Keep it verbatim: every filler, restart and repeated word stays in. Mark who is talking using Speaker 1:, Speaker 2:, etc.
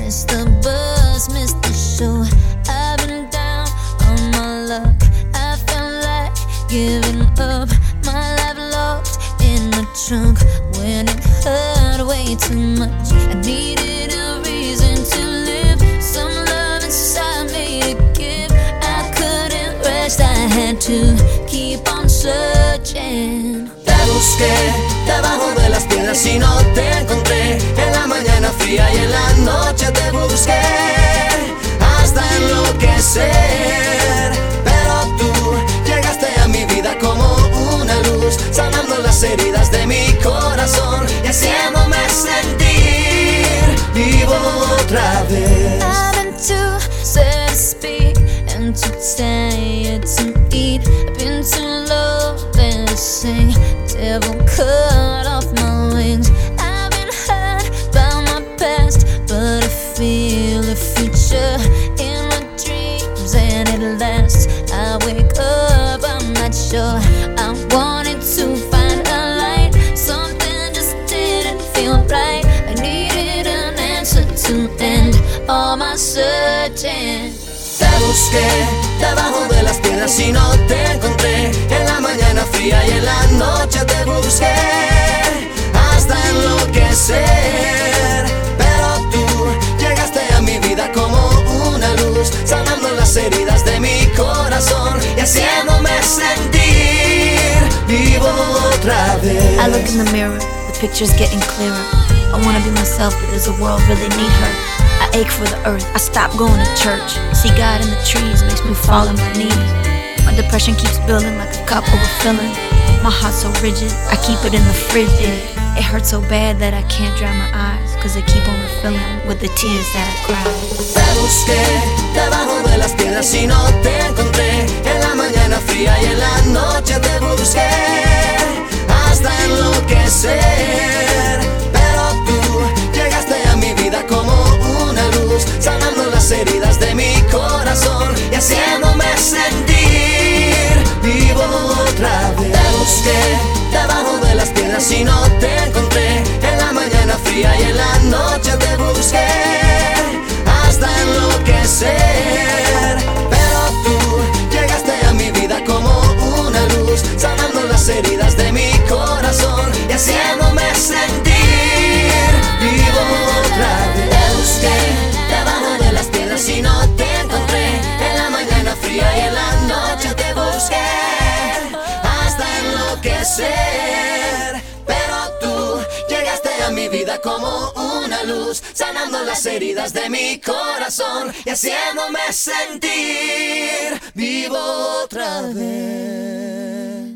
Speaker 1: Missed the bus, missed the show. I've been down on my luck. I felt like giving up. My life locked in the trunk when it hurt way too much. I needed a reason to live, some love inside me to give. I couldn't rest, I had to keep on searching.
Speaker 2: Te busqué debajo de las piedras y no te encontré. En la mañana fría y en la noche te busqué hasta enloquecer. Pero tú llegaste a mi vida como una luz, sanando las heridas de mi corazón y haciéndome sentir vivo otra vez.
Speaker 1: I've been too sad to speak and too tired to eat. I've been too low to sing. Devil cut off my wings. I've been hurt by my past, but I feel a future in my dreams, and at last I wake up. I'm not sure. I wanted to find a light. Something just didn't feel right. I needed an answer to end all my searching.
Speaker 2: Te busqué debajo de las piedras y no te encontré. En la mañana fría y en la noche te busqué hasta enloquecer. Pero tú llegaste a mi vida como una luz, sanando las heridas de mi corazón y haciéndome sentir vivo otra vez.
Speaker 3: I look in the mirror, the picture's getting clearer. I wanna be myself, but does the world really need her? I ache for the earth, I stop going to church. See God in the trees makes me fall on my knees. My depression keeps building like a cup overfilling. My heart's so rigid, I keep it in the fridge. It hurts so bad that I can't dry my eyes, cause they keep on refilling with the tears that I cry.
Speaker 2: Te busqué debajo de las piedras y no te encontré. En la mañana fría y en la noche te busqué hasta enloquecer. Pero tú llegaste a mi vida como una luz, sanando las heridas de mi corazón y haciéndome sentir vivo otra vez. Te busqué debajo de las piedras y no te encontré. En la mañana fría y en la noche te busqué hasta enloquecer. Pero tú llegaste a mi vida como una luz, sanando las heridas de mi corazón y haciéndome sentir vivo otra vez. Te busqué debajo de las piedras y no te encontré. En la mañana fría y en la noche te busqué hasta enloquecer. Pero tú llegaste a mi vida como una luz, sanando las heridas de mi corazón y haciéndome sentir vivo otra vez.